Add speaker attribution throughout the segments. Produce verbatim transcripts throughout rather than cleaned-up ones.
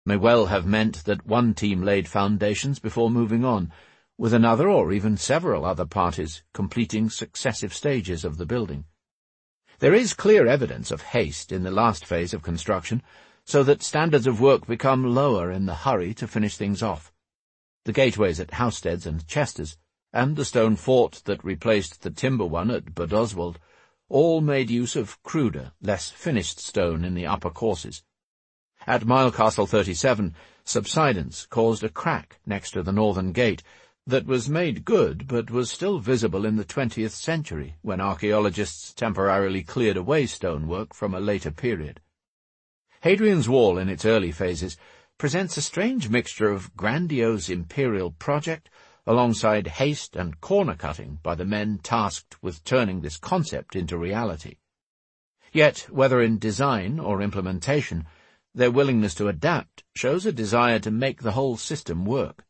Speaker 1: may well have meant that one team laid foundations before moving on, with another or even several other parties completing successive stages of the building. There is clear evidence of haste in the last phase of construction, so that standards of work become lower in the hurry to finish things off. The gateways at Housesteads and Chesters, and the stone fort that replaced the timber one at Bydoswald, all made use of cruder, less finished stone in the upper courses. At Milecastle thirty-seven, subsidence caused a crack next to the northern gate that was made good but was still visible in the twentieth century, when archaeologists temporarily cleared away stonework from a later period. Hadrian's Wall, in its early phases, presents a strange mixture of grandiose imperial project alongside haste and corner-cutting by the men tasked with turning this concept into reality. Yet, whether in design or implementation, their willingness to adapt shows a desire to make the whole system work.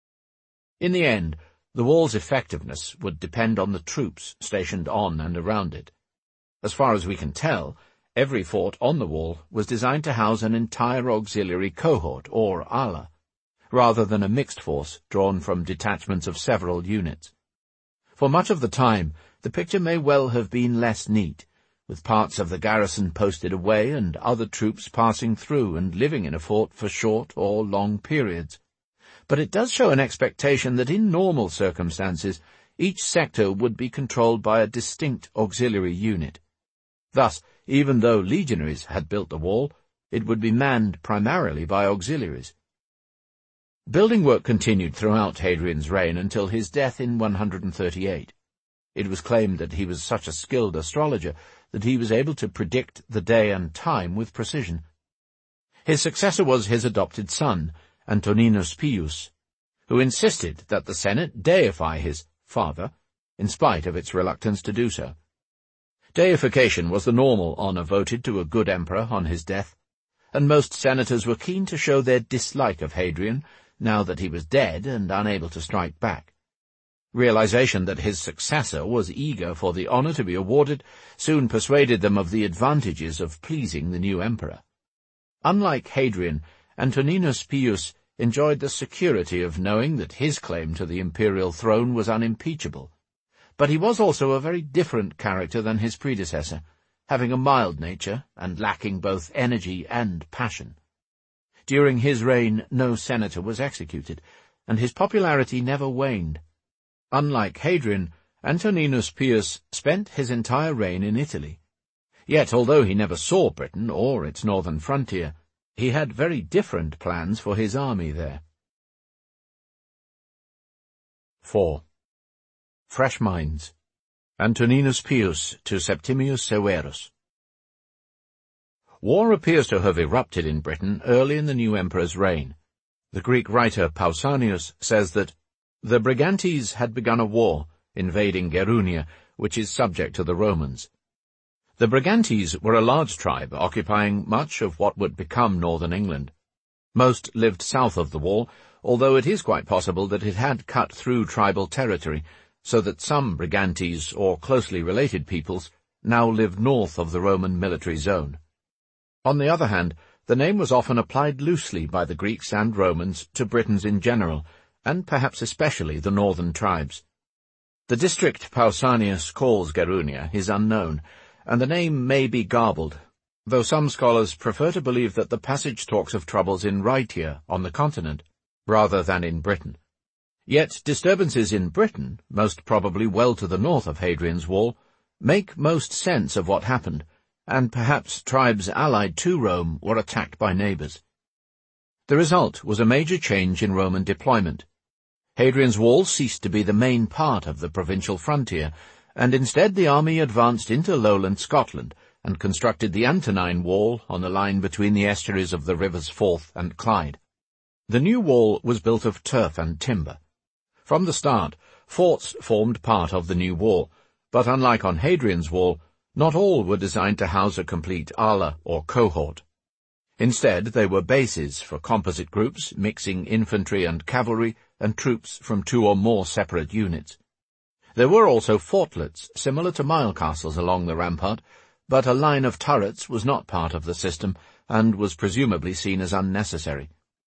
Speaker 1: In the end, the wall's effectiveness would depend on the troops stationed on and around it. As far as we can tell, every fort on the wall was designed to house an entire auxiliary cohort, or ala, rather than a mixed force drawn from detachments of several units. For much of the time, the picture may well have been less neat, with parts of the garrison posted away and other troops passing through and living in a fort for short or long periods. But it does show an expectation that in normal circumstances, each sector would be controlled by a distinct auxiliary unit. Thus, even though legionaries had built the wall, it would be manned primarily by auxiliaries. Building work continued throughout Hadrian's reign until his death in one hundred thirty-eight. It was claimed that he was such a skilled astrologer that he was able to predict the day and time with precision. His successor was his adopted son, Antoninus Pius, who insisted that the Senate deify his father, in spite of its reluctance to do so. Deification was the normal honor voted to a good emperor on his death, and most senators were keen to show their dislike of Hadrian, now that he was dead and unable to strike back. Realization that his successor was eager for the honor to be awarded soon persuaded them of the advantages of pleasing the new emperor. Unlike Hadrian, Antoninus Pius enjoyed the security of knowing that his claim to the imperial throne was unimpeachable. But he was also a very different character than his predecessor, having a mild nature and lacking both energy and passion. During his reign no senator was executed, and his popularity never waned. Unlike Hadrian, Antoninus Pius spent his entire reign in Italy. Yet, although he never saw Britain or its northern frontier, he had very different plans for his army there. four. Fresh Minds. Antoninus Pius to Septimius Severus. War appears to have erupted in Britain early in the new emperor's reign. The Greek writer Pausanias says that the Brigantes had begun a war, invading Gerunia, which is subject to the Romans. The Brigantes were a large tribe occupying much of what would become northern England. Most lived south of the wall, although it is quite possible that it had cut through tribal territory, so that some Brigantes, or closely related peoples, now lived north of the Roman military zone. On the other hand, the name was often applied loosely by the Greeks and Romans to Britons in general, and perhaps especially the northern tribes. The district Pausanias calls Gerunia is unknown, and the name may be garbled, though some scholars prefer to believe that the passage talks of troubles in Rhaetia on the continent, rather than in Britain. Yet disturbances in Britain, most probably well to the north of Hadrian's Wall, make most sense of what happened, and perhaps tribes allied to Rome were attacked by neighbors. The result was a major change in Roman deployment. Hadrian's Wall ceased to be the main part of the provincial frontier, and instead the army advanced into lowland Scotland and constructed the Antonine Wall on the line between the estuaries of the rivers Forth and Clyde. The new wall was built of turf and timber. From the start, forts formed part of the new wall, but unlike on Hadrian's Wall, not all were designed to house a complete ala or cohort. Instead, they were bases for composite groups mixing infantry and cavalry and troops from two or more separate units. There were also fortlets, similar to mile castles along the rampart, but a line of turrets was not part of the system and was presumably seen as unnecessary.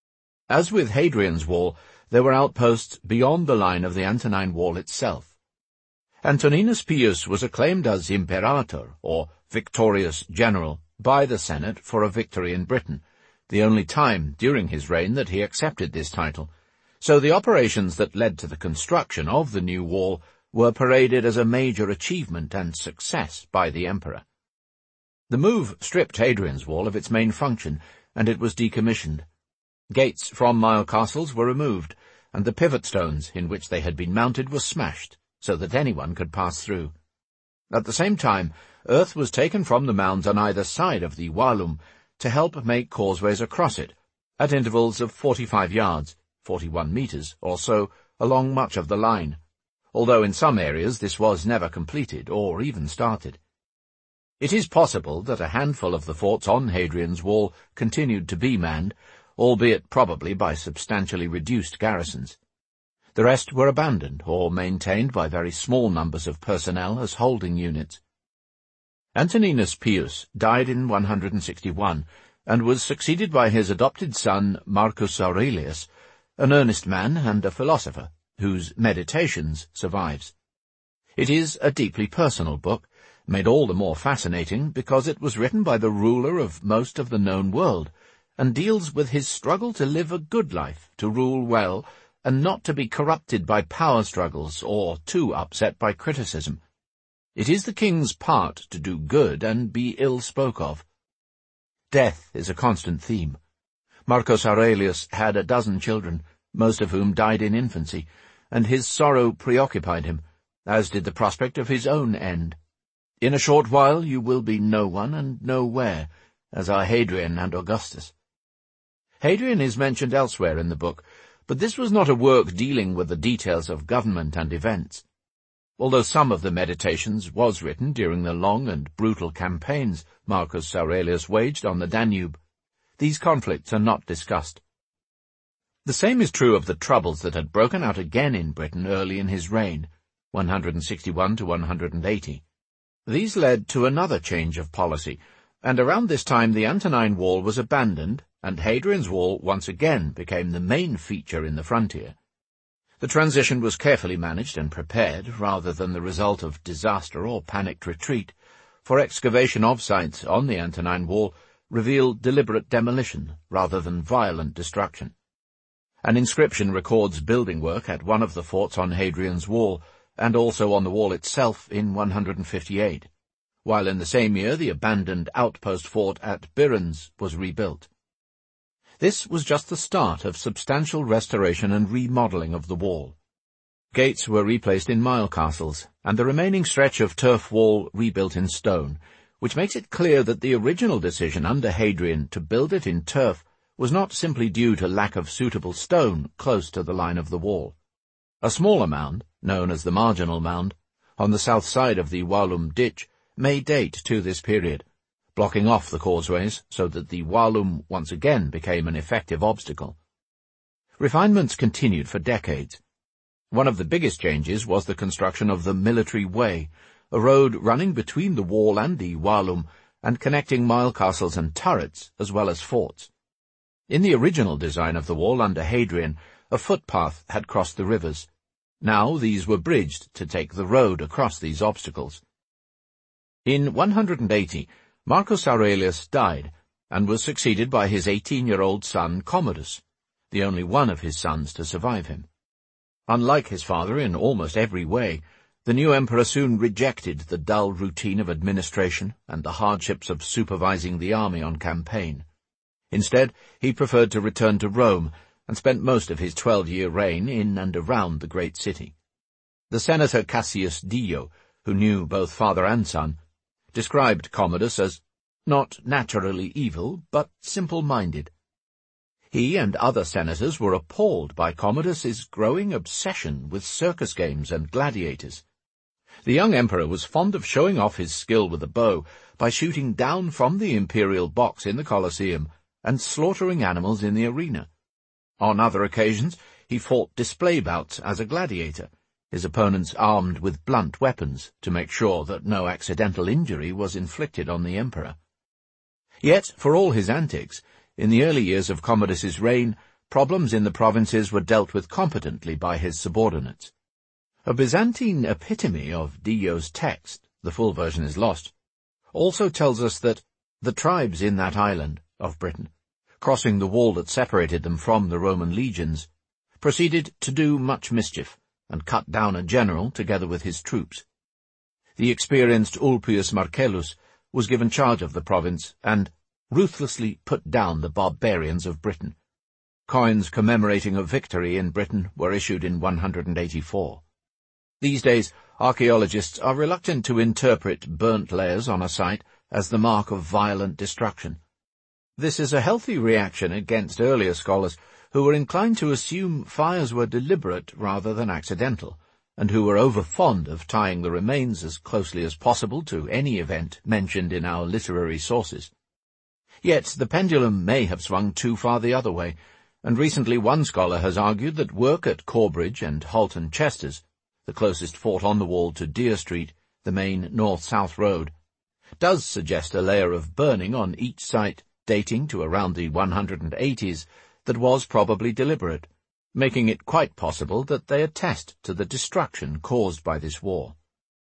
Speaker 1: As with Hadrian's Wall, there were outposts beyond the line of the Antonine Wall itself. Antoninus Pius was acclaimed as Imperator, or victorious general, by the Senate for a victory in Britain, the only time during his reign that he accepted this title, so the operations that led to the construction of the new wall were paraded as a major achievement and success by the emperor. The move stripped Hadrian's Wall of its main function, and it was decommissioned. Gates from mile castles were removed, and the pivot stones in which they had been mounted were smashed, so that anyone could pass through. At the same time, earth was taken from the mounds on either side of the Wallum to help make causeways across it, at intervals of forty-five yards, forty-one metres or so, along much of the line, although in some areas this was never completed or even started. It is possible that a handful of the forts on Hadrian's Wall continued to be manned, albeit probably by substantially reduced garrisons. The rest were abandoned or maintained by very small numbers of personnel as holding units. Antoninus Pius died in one hundred sixty-one and was succeeded by his adopted son Marcus Aurelius, an earnest man and a philosopher, whose Meditations survives. It is a deeply personal book, made all the more fascinating because it was written by the ruler of most of the known world, and deals with his struggle to live a good life, to rule well, and not to be corrupted by power struggles or too upset by criticism. It is the king's part to do good and be ill spoke of. Death is a constant theme. Marcus Aurelius had a dozen children, most of whom died in infancy, and his sorrow preoccupied him, as did the prospect of his own end. In a short while you will be no one and nowhere, as are Hadrian and Augustus. Hadrian is mentioned elsewhere in the book, but this was not a work dealing with the details of government and events. Although some of the Meditations was written during the long and brutal campaigns Marcus Aurelius waged on the Danube, these conflicts are not discussed. The same is true of the troubles that had broken out again in Britain early in his reign, one hundred sixty-one to one hundred eighty. These led to another change of policy, and around this time the Antonine Wall was abandoned, and Hadrian's Wall once again became the main feature in the frontier. The transition was carefully managed and prepared, rather than the result of disaster or panicked retreat, for excavation of sites on the Antonine Wall revealed deliberate demolition rather than violent destruction. An inscription records building work at one of the forts on Hadrian's Wall, and also on the wall itself in one hundred fifty-eight, while in the same year the abandoned outpost fort at Birens was rebuilt. This was just the start of substantial restoration and remodelling of the wall. Gates were replaced in mile castles, and the remaining stretch of turf wall rebuilt in stone, which makes it clear that the original decision under Hadrian to build it in turf was not simply due to lack of suitable stone close to the line of the wall. A smaller mound, known as the Marginal Mound, on the south side of the Wallum ditch, may date to this period, blocking off the causeways so that the Wallum once again became an effective obstacle. Refinements continued for decades. One of the biggest changes was the construction of the Military Way, a road running between the wall and the Wallum and connecting mile castles and turrets as well as forts. In the original design of the wall under Hadrian, a footpath had crossed the rivers. Now these were bridged to take the road across these obstacles. In one hundred eighty, Marcus Aurelius died, and was succeeded by his eighteen-year-old son Commodus, the only one of his sons to survive him. Unlike his father in almost every way, the new emperor soon rejected the dull routine of administration and the hardships of supervising the army on campaign. Instead, he preferred to return to Rome, and spent most of his twelve-year reign in and around the great city. The senator Cassius Dio, who knew both father and son, described Commodus as not naturally evil, but simple-minded. He and other senators were appalled by Commodus's growing obsession with circus games and gladiators. The young emperor was fond of showing off his skill with a bow by shooting down from the imperial box in the Colosseum and slaughtering animals in the arena. On other occasions, he fought display bouts as a gladiator, his opponents armed with blunt weapons to make sure that no accidental injury was inflicted on the emperor. Yet, for all his antics, in the early years of Commodus's reign, problems in the provinces were dealt with competently by his subordinates. A Byzantine epitome of Dio's text, the full version is lost, also tells us that the tribes in that island of Britain, crossing the wall that separated them from the Roman legions, proceeded to do much mischief and cut down a general together with his troops. The experienced Ulpius Marcellus was given charge of the province and ruthlessly put down the barbarians of Britain. Coins commemorating a victory in Britain were issued in one hundred eighty-four. These days, archaeologists are reluctant to interpret burnt layers on a site as the mark of violent destruction. This is a healthy reaction against earlier scholars who were inclined to assume fires were deliberate rather than accidental, and who were over-fond of tying the remains as closely as possible to any event mentioned in our literary sources. Yet the pendulum may have swung too far the other way, and recently one scholar has argued that work at Corbridge and Halton Chesters, the closest fort on the wall to Deer Street, the main north-south road, does suggest a layer of burning on each site dating to around the one hundred eighties that was probably deliberate, making it quite possible that they attest to the destruction caused by this war.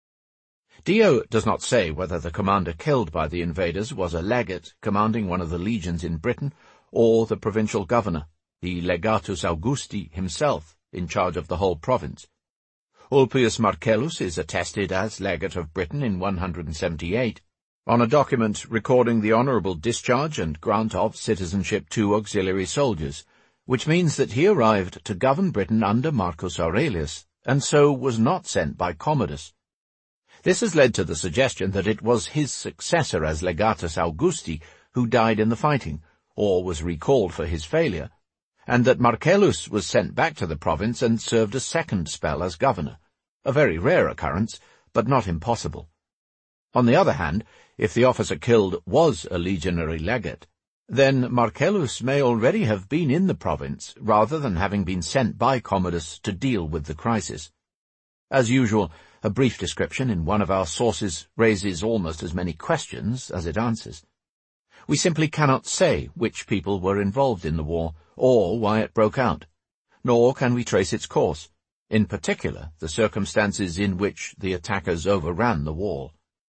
Speaker 1: Dio does not say whether the commander killed by the invaders was a legate commanding one of the legions in Britain or the provincial governor, the Legatus Augusti himself, in charge of the whole province. Ulpius Marcellus is attested as legate of Britain in one hundred seventy-eight, on a document recording the honourable discharge and grant of citizenship to auxiliary soldiers, which means that he arrived to govern Britain under Marcus Aurelius, and so was not sent by Commodus. This has led to the suggestion that it was his successor as Legatus Augusti who died in the fighting, or was recalled for his failure, and that Marcellus was sent back to the province and served a second spell as governor, a very rare occurrence, but not impossible. On the other hand, if the officer killed was a legionary legate, then Marcellus may already have been in the province, rather than having been sent by Commodus to deal with the crisis. As usual, a brief description in one of our sources raises almost as many questions as it answers. We simply cannot say which people were involved in the war, or why it broke out, nor can we trace its course, in particular the circumstances in which the attackers overran the wall.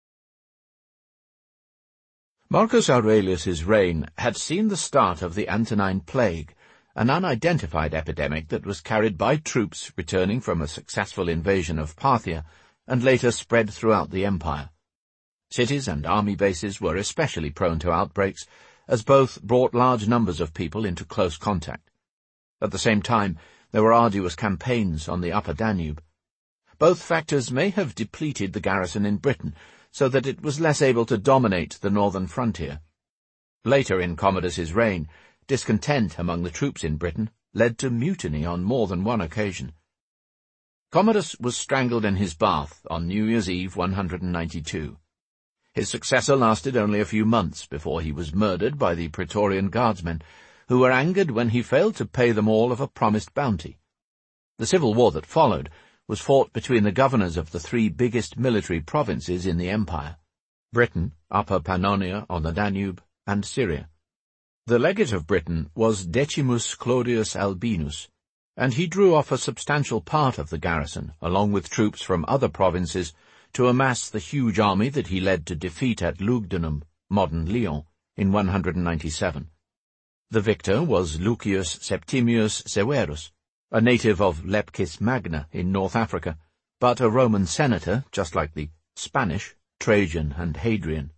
Speaker 1: Marcus Aurelius's reign had seen the start of the Antonine Plague, an unidentified epidemic that was carried by troops returning from a successful invasion of Parthia and later spread throughout the empire. Cities and army bases were especially prone to outbreaks, as both brought large numbers of people into close contact. At the same time, there were arduous campaigns on the upper Danube. Both factors may have depleted the garrison in Britain, so that it was less able to dominate the northern frontier. Later in Commodus's reign, discontent among the troops in Britain led to mutiny on more than one occasion. Commodus was strangled in his bath on New Year's Eve one hundred ninety-two. His successor lasted only a few months before he was murdered by the Praetorian guardsmen, who were angered when he failed to pay them all of a promised bounty. The civil war that followed was fought between the governors of the three biggest military provinces in the empire: Britain, Upper Pannonia on the Danube, and Syria. The legate of Britain was Decimus Claudius Albinus, and he drew off a substantial part of the garrison, along with troops from other provinces, to amass the huge army that he led to defeat at Lugdunum, modern Lyon, in one hundred ninety-seven. The victor was Lucius Septimius Severus, a native of Leptis Magna in North Africa, but a Roman senator, just like the Spanish, Trajan, and Hadrian.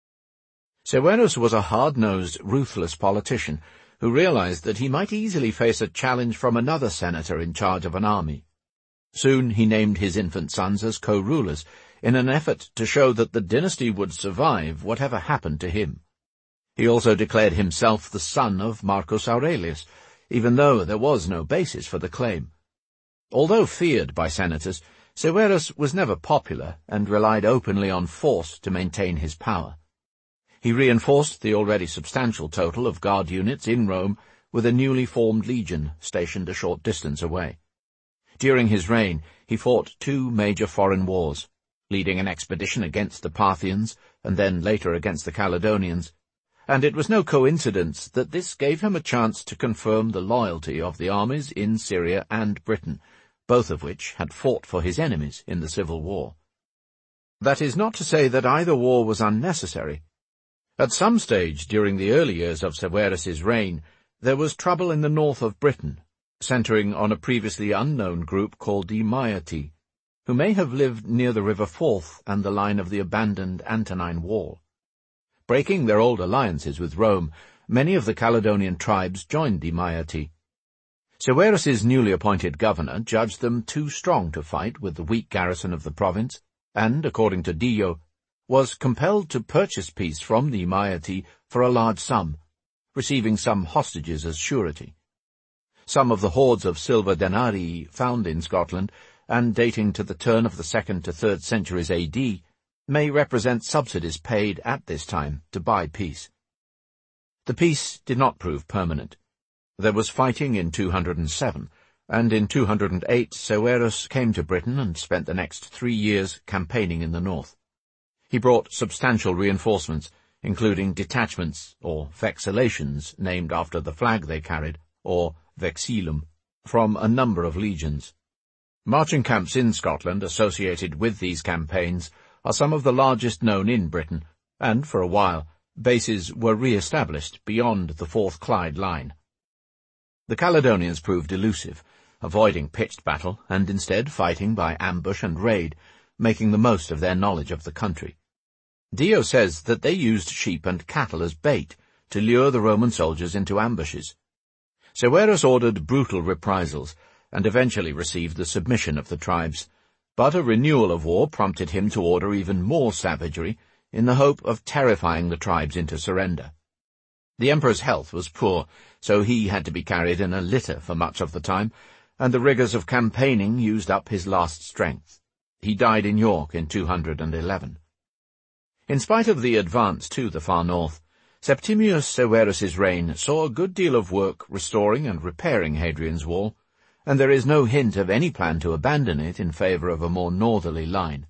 Speaker 1: Severus was a hard-nosed, ruthless politician who realized that he might easily face a challenge from another senator in charge of an army. Soon he named his infant sons as co-rulers, in an effort to show that the dynasty would survive whatever happened to him. He also declared himself the son of Marcus Aurelius, even though there was no basis for the claim. Although feared by senators, Severus was never popular and relied openly on force to maintain his power. He reinforced the already substantial total of guard units in Rome with a newly formed legion stationed a short distance away. During his reign, he fought two major foreign wars, leading an expedition against the Parthians and then later against the Caledonians, and it was no coincidence that this gave him a chance to confirm the loyalty of the armies in Syria and Britain, both of which had fought for his enemies in the civil war. That is not to say that either war was unnecessary. At some stage during the early years of Severus's reign, there was trouble in the north of Britain, centering on a previously unknown group called the Maeti, who may have lived near the river Forth and the line of the abandoned Antonine Wall. Breaking their old alliances with Rome, many of the Caledonian tribes joined the Maeti. Severus's newly appointed governor judged them too strong to fight with the weak garrison of the province, and, according to Dio, was compelled to purchase peace from the Maeti for a large sum, receiving some hostages as surety. Some of the hoards of silver denarii found in Scotland, and dating to the turn of the second to third centuries A D, may represent subsidies paid at this time to buy peace. The peace did not prove permanent. There was fighting in two hundred seven, and in two hundred eight Severus came to Britain and spent the next three years campaigning in the north. He brought substantial reinforcements, including detachments, or vexillations, named after the flag they carried, or vexillum, from a number of legions. Marching camps in Scotland associated with these campaigns are some of the largest known in Britain, and, for a while, bases were re-established beyond the Forth Clyde line. The Caledonians proved elusive, avoiding pitched battle and instead fighting by ambush and raid, making the most of their knowledge of the country. Dio says that they used sheep and cattle as bait to lure the Roman soldiers into ambushes. Severus ordered brutal reprisals, and eventually received the submission of the tribes, but a renewal of war prompted him to order even more savagery in the hope of terrifying the tribes into surrender. The emperor's health was poor, so he had to be carried in a litter for much of the time, and the rigours of campaigning used up his last strength. He died in York in two hundred eleven. In spite of the advance to the far north, Septimius Severus's reign saw a good deal of work restoring and repairing Hadrian's Wall, and there is no hint of any plan to abandon it in favour of a more northerly line.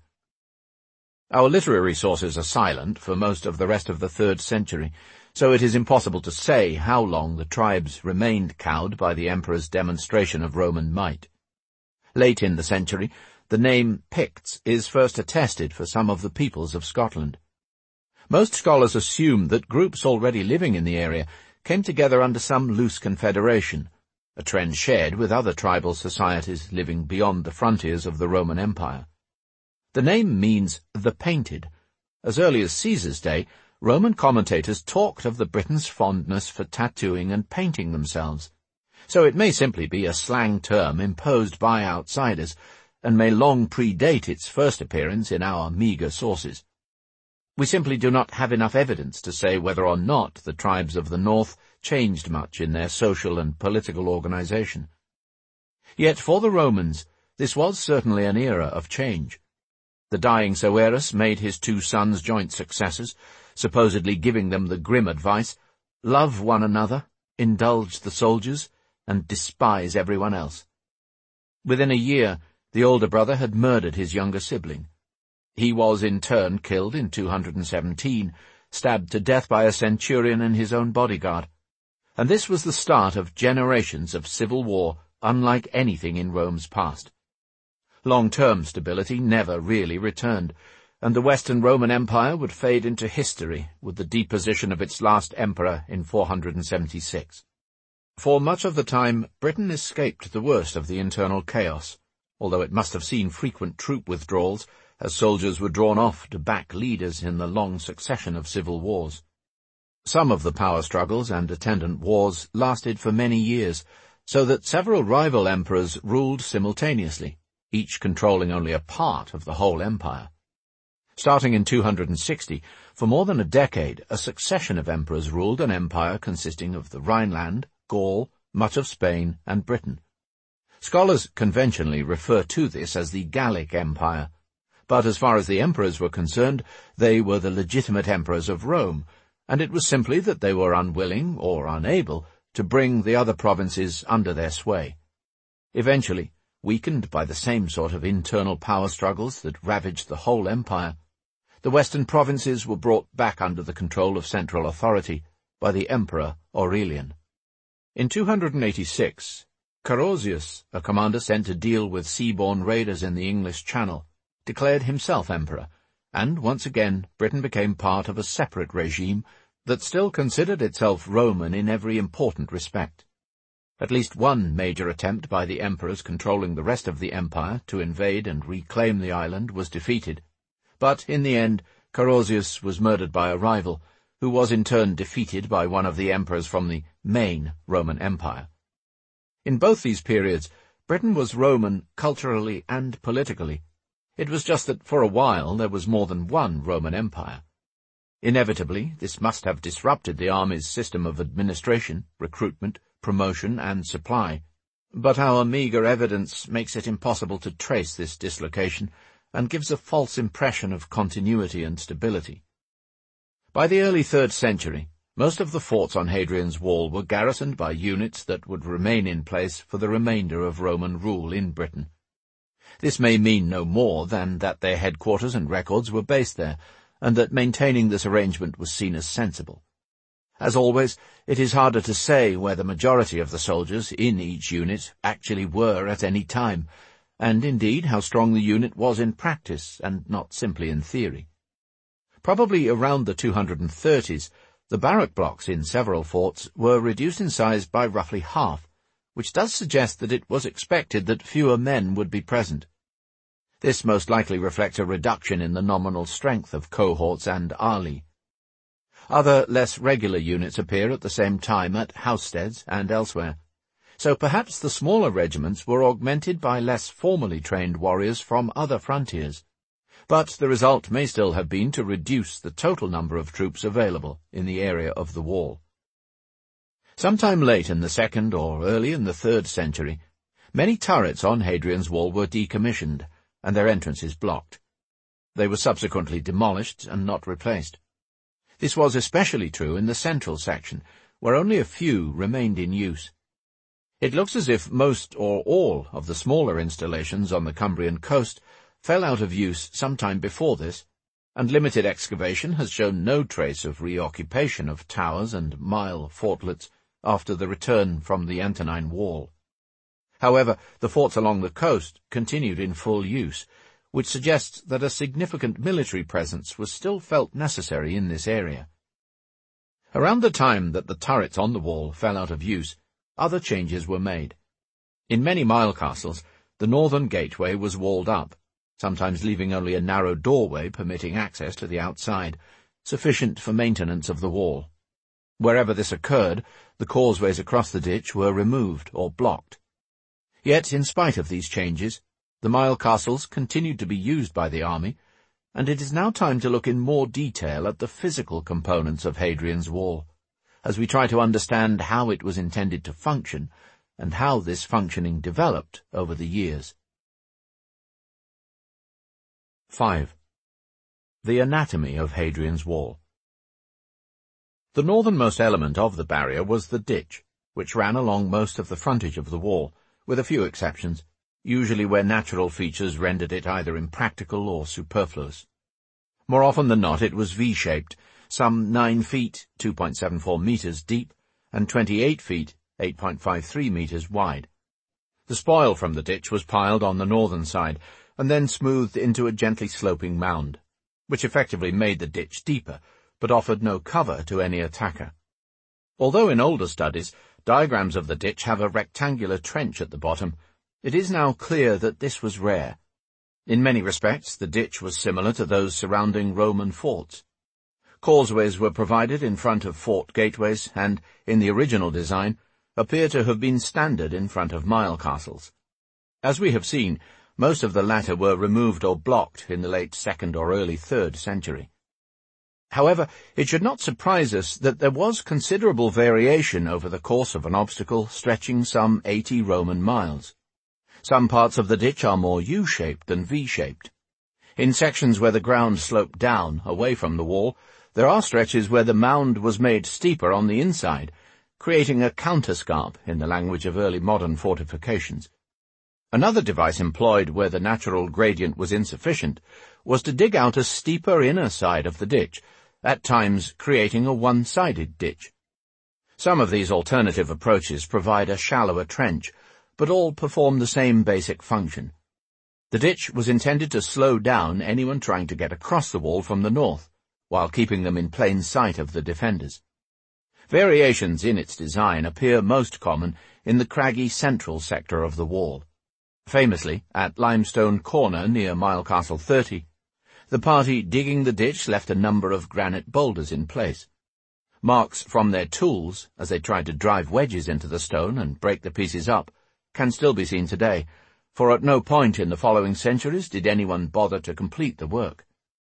Speaker 1: Our literary sources are silent for most of the rest of the third century, so it is impossible to say how long the tribes remained cowed by the emperor's demonstration of Roman might. Late in the century, the name Picts is first attested for some of the peoples of Scotland. Most scholars assume that groups already living in the area came together under some loose confederation, a trend shared with other tribal societies living beyond the frontiers of the Roman Empire. The name means the painted. As early as Caesar's day, Roman commentators talked of the Britons' fondness for tattooing and painting themselves, so it may simply be a slang term imposed by outsiders, and may long predate its first appearance in our meagre sources. We simply do not have enough evidence to say whether or not the tribes of the north changed much in their social and political organization. Yet for the Romans, this was certainly an era of change. The dying Severus made his two sons joint successors, supposedly giving them the grim advice, love one another, indulge the soldiers, and despise everyone else. Within a year, the older brother had murdered his younger sibling. He was in turn killed in two hundred seventeen, stabbed to death by a centurion and his own bodyguard. And this was the start of generations of civil war unlike anything in Rome's past. Long-term stability never really returned, and the Western Roman Empire would fade into history with the deposition of its last emperor in four hundred seventy-six. For much of the time, Britain escaped the worst of the internal chaos, although it must have seen frequent troop withdrawals as soldiers were drawn off to back leaders in the long succession of civil wars. Some of the power struggles and attendant wars lasted for many years, so that several rival emperors ruled simultaneously, each controlling only a part of the whole empire. Starting in two hundred sixty, for more than a decade, a succession of emperors ruled an empire consisting of the Rhineland, Gaul, much of Spain, and Britain. Scholars conventionally refer to this as the Gallic Empire, but as far as the emperors were concerned, they were the legitimate emperors of Rome, and it was simply that they were unwilling or unable to bring the other provinces under their sway. Eventually, weakened by the same sort of internal power struggles that ravaged the whole empire, the western provinces were brought back under the control of central authority by the Emperor Aurelian. In two hundred eighty-six, Carausius, a commander sent to deal with sea-borne raiders in the English Channel, declared himself emperor, and once again Britain became part of a separate regime that still considered itself Roman in every important respect. At least one major attempt by the emperors controlling the rest of the empire to invade and reclaim the island was defeated, but in the end Carausius was murdered by a rival, who was in turn defeated by one of the emperors from the main Roman Empire. In both these periods, Britain was Roman culturally and politically. It was just that for a while there was more than one Roman Empire. Inevitably, this must have disrupted the army's system of administration, recruitment, promotion, and supply, but our meagre evidence makes it impossible to trace this dislocation and gives a false impression of continuity and stability. By the early third century, most of the forts on Hadrian's Wall were garrisoned by units that would remain in place for the remainder of Roman rule in Britain. This may mean no more than that their headquarters and records were based there, and that maintaining this arrangement was seen as sensible. As always, it is harder to say where the majority of the soldiers in each unit actually were at any time, and indeed how strong the unit was in practice and not simply in theory. Probably around the two hundred thirties, the barrack blocks in several forts were reduced in size by roughly half, which does suggest that it was expected that fewer men would be present. This most likely reflects a reduction in the nominal strength of cohorts and arli. Other, less regular units appear at the same time at housesteads and elsewhere, so perhaps the smaller regiments were augmented by less formally trained warriors from other frontiers, but the result may still have been to reduce the total number of troops available in the area of the wall. Sometime late in the second or early in the third century, many turrets on Hadrian's Wall were decommissioned and their entrances blocked. They were subsequently demolished and not replaced. This was especially true in the central section, where only a few remained in use. It looks as if most or all of the smaller installations on the Cumbrian coast fell out of use sometime before this, and limited excavation has shown no trace of reoccupation of towers and mile fortlets after the return from the Antonine Wall. However, the forts along the coast continued in full use, which suggests that a significant military presence was still felt necessary in this area. Around the time that the turrets on the wall fell out of use, other changes were made. In many mile castles, the northern gateway was walled up, sometimes leaving only a narrow doorway permitting access to the outside, sufficient for maintenance of the wall. Wherever this occurred, the causeways across the ditch were removed or blocked. Yet, in spite of these changes, the mile castles continued to be used by the army, and it is now time to look in more detail at the physical components of Hadrian's Wall, as we try to understand how it was intended to function, and how this functioning developed over the years. five. The anatomy of Hadrian's Wall. The northernmost element of the barrier was the ditch, which ran along most of the frontage of the wall, with a few exceptions, usually where natural features rendered it either impractical or superfluous. More often than not it was V-shaped, some nine feet, two point seven four meters deep, and twenty-eight feet, eight point five three meters wide. The spoil from the ditch was piled on the northern side, and then smoothed into a gently sloping mound, which effectively made the ditch deeper, but offered no cover to any attacker. Although in older studies, diagrams of the ditch have a rectangular trench at the bottom, it is now clear that this was rare. In many respects, the ditch was similar to those surrounding Roman forts. Causeways were provided in front of fort gateways and, in the original design, appear to have been standard in front of mile castles. As we have seen, most of the latter were removed or blocked in the late second or early third century. However, it should not surprise us that there was considerable variation over the course of an obstacle stretching some eighty Roman miles. Some parts of the ditch are more U-shaped than V-shaped. In sections where the ground sloped down, away from the wall, there are stretches where the mound was made steeper on the inside, creating a counterscarp in the language of early modern fortifications. Another device employed where the natural gradient was insufficient was to dig out a steeper inner side of the ditch, at times creating a one-sided ditch. Some of these alternative approaches provide a shallower trench, but all perform the same basic function. The ditch was intended to slow down anyone trying to get across the wall from the north, while keeping them in plain sight of the defenders. Variations in its design appear most common in the craggy central sector of the wall. Famously, at Limestone Corner near Milecastle thirty, the party digging the ditch left a number of granite boulders in place. Marks from their tools, as they tried to drive wedges into the stone and break the pieces up, can still be seen today, for at no point in the following centuries did anyone bother to complete the work.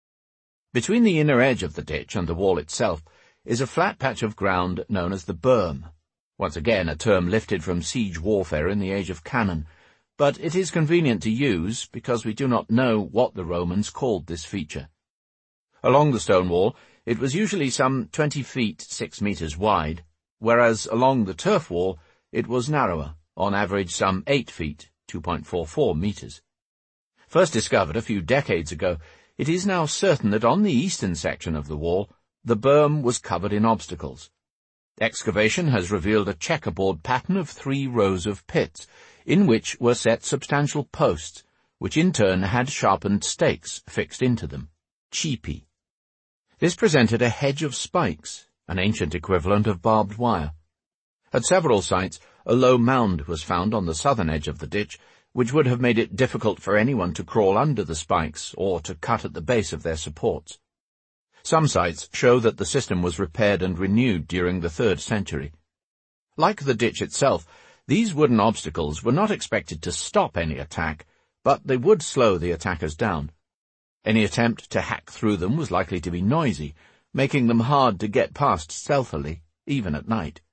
Speaker 1: Between the inner edge of the ditch and the wall itself is a flat patch of ground known as the berm, once again a term lifted from siege warfare in the age of cannon, but it is convenient to use because we do not know what the Romans called this feature. Along the stone wall, it was usually some twenty feet six metres wide, whereas along the turf wall it was narrower, on average some eight feet, two point four four metres. First discovered a few decades ago, it is now certain that on the eastern section of the wall, the berm was covered in obstacles. Excavation has revealed a checkerboard pattern of three rows of pits, in which were set substantial posts, which in turn had sharpened stakes fixed into them, cheapi. This presented a hedge of spikes, an ancient equivalent of barbed wire. At several sites, a low mound was found on the southern edge of the ditch, which would have made it difficult for anyone to crawl under the spikes or to cut at the base of their supports. Some sites show that the system was repaired and renewed during the third century. Like the ditch itself, these wooden obstacles were not expected to stop any attack, but they would slow the attackers down. Any attempt to hack through them was likely to be noisy, making them hard to get past stealthily, even at night.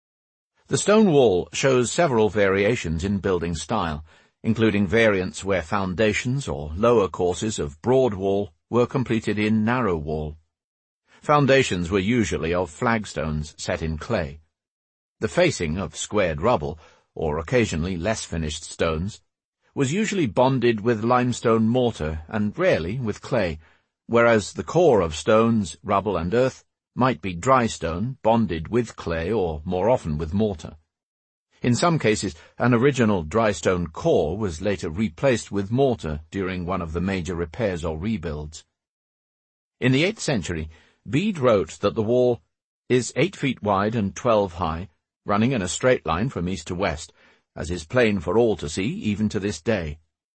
Speaker 1: The stone wall shows several variations in building style, including variants where foundations or lower courses of broad wall were completed in narrow wall. Foundations were usually of flagstones set in clay. The facing of squared rubble, or occasionally less finished stones, was usually bonded with limestone mortar and rarely with clay, whereas the core of stones, rubble and earth might be dry stone bonded with clay or more often with mortar. In some cases, an original dry stone core was later replaced with mortar during one of the major repairs or rebuilds. In the eighth century, Bede wrote that the wall is eight feet wide and twelve high, running in a straight line from east to west, as is plain for all to see even to this day.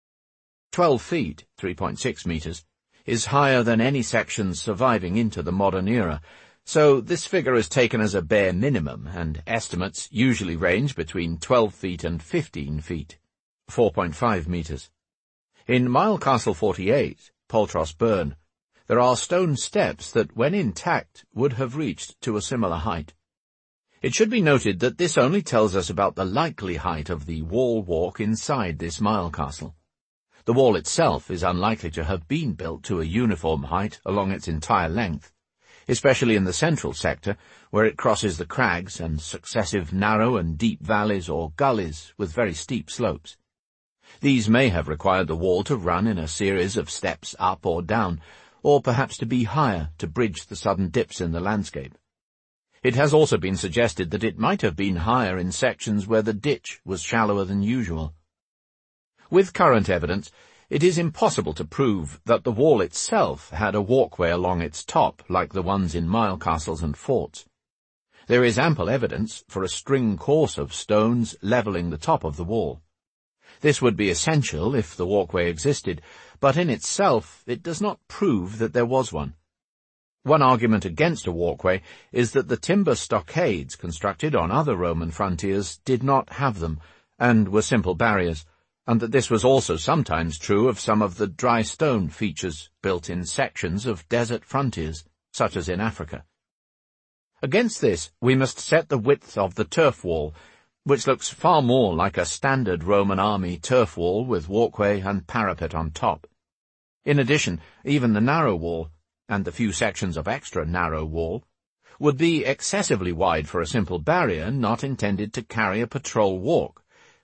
Speaker 1: Twelve feet, three point six metres, is higher than any sections surviving into the modern era, so this figure is taken as a bare minimum, and estimates usually range between twelve feet and fifteen feet, four point five metres. In Milecastle forty-eight, Poltros Burn, there are stone steps that, when intact, would have reached to a similar height. It should be noted that this only tells us about the likely height of the wall walk inside this Milecastle. The wall itself is unlikely to have been built to a uniform height along its entire length, especially in the central sector, where it crosses the crags and successive narrow and deep valleys or gullies with very steep slopes. These may have required the wall to run in a series of steps up or down, or perhaps to be higher to bridge the sudden dips in the landscape. It has also been suggested that it might have been higher in sections where the ditch was shallower than usual. With current evidence, it is impossible to prove that the wall itself had a walkway along its top like the ones in Milecastles and forts. There is ample evidence for a string course of stones levelling the top of the wall. This would be essential if the walkway existed, but in itself it does not prove that there was one. One argument against a walkway is that the timber stockades constructed on other Roman frontiers did not have them, and were simple barriers, and that this was also sometimes true of some of the dry stone features built in sections of desert frontiers, such as in Africa. Against this, we must set the width of the turf wall, which looks far more like a standard Roman army turf wall with walkway and parapet on top. In addition, even the narrow wall, and the few sections of extra narrow wall, would be excessively wide for a simple barrier not intended to carry a patrol walk,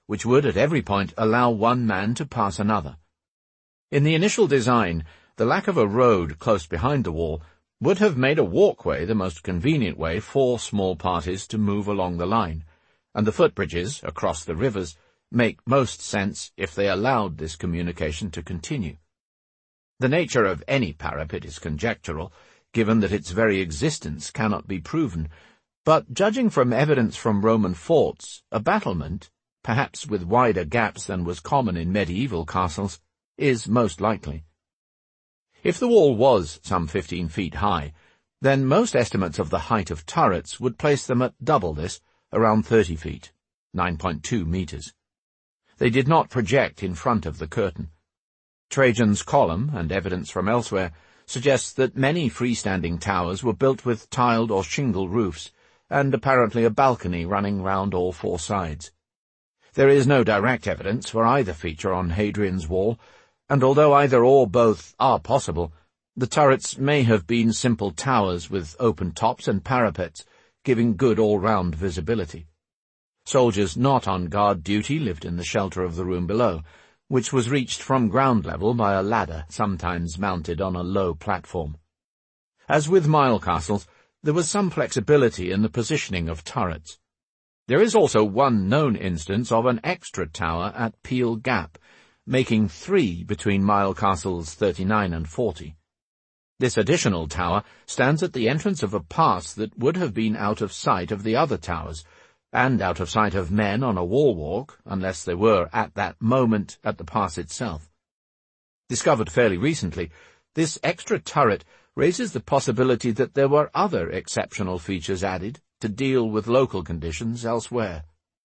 Speaker 1: which would at every point allow one man to pass another. In the initial design, the lack of a road close behind the wall would have made a walkway the most convenient way for small parties to move along the line, and the footbridges across the rivers make most sense if they allowed this communication to continue. The nature of any parapet is conjectural, given that its very existence cannot be proven, but judging from evidence from Roman forts, a battlement, perhaps with wider gaps than was common in medieval castles, is most likely. If the wall was some fifteen feet high, then most estimates of the height of turrets would place them at double this, around thirty feet, nine point two meters. They did not project in front of the curtain. Trajan's column, and evidence from elsewhere, suggests that many freestanding towers were built with tiled or shingle roofs, and apparently a balcony running round all four sides. There is no direct evidence for either feature on Hadrian's Wall, and although either or both are possible, the turrets may have been simple towers with open tops and parapets, giving good all-round visibility. Soldiers not on guard duty lived in the shelter of the room below, which was reached from ground level by a ladder sometimes mounted on a low platform. As with mile castles, there was some flexibility in the positioning of turrets. There is also one known instance of an extra tower at Peel Gap, making three between mile castles thirty-nine and forty. This additional tower stands at the entrance of a pass that would have been out of sight of the other towers, and out of sight of men on a wall walk, unless they were at that moment at the pass itself. Discovered fairly recently, this extra turret raises the possibility that there were other exceptional features added to deal with local conditions elsewhere.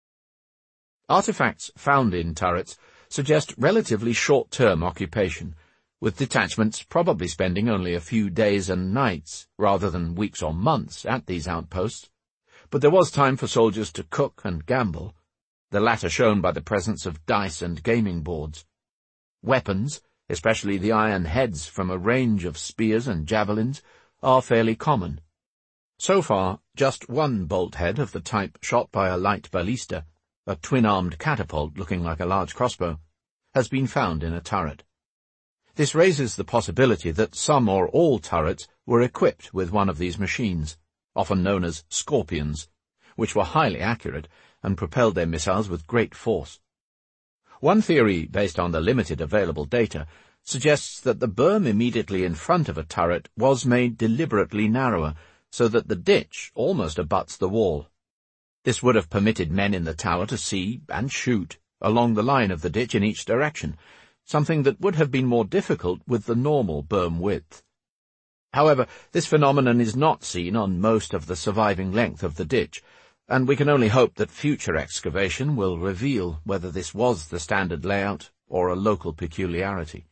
Speaker 1: Artifacts found in turrets suggest relatively short-term occupation, with detachments probably spending only a few days and nights, rather than weeks or months, at these outposts. But there was time for soldiers to cook and gamble, the latter shown by the presence of dice and gaming boards. Weapons, especially the iron heads from a range of spears and javelins, are fairly common. So far, just one bolt head of the type shot by a light ballista, a twin-armed catapult looking like a large crossbow, has been found in a turret. This raises the possibility that some or all turrets were equipped with one of these machines, often known as scorpions, which were highly accurate and propelled their missiles with great force. One theory, based on the limited available data, suggests that the berm immediately in front of a turret was made deliberately narrower, so that the ditch almost abuts the wall. This would have permitted men in the tower to see and shoot along the line of the ditch in each direction, something that would have been more difficult with the normal berm width. However, this phenomenon is not seen on most of the surviving length of the ditch, and we can only hope that future excavation will reveal whether this was the standard layout or a local peculiarity.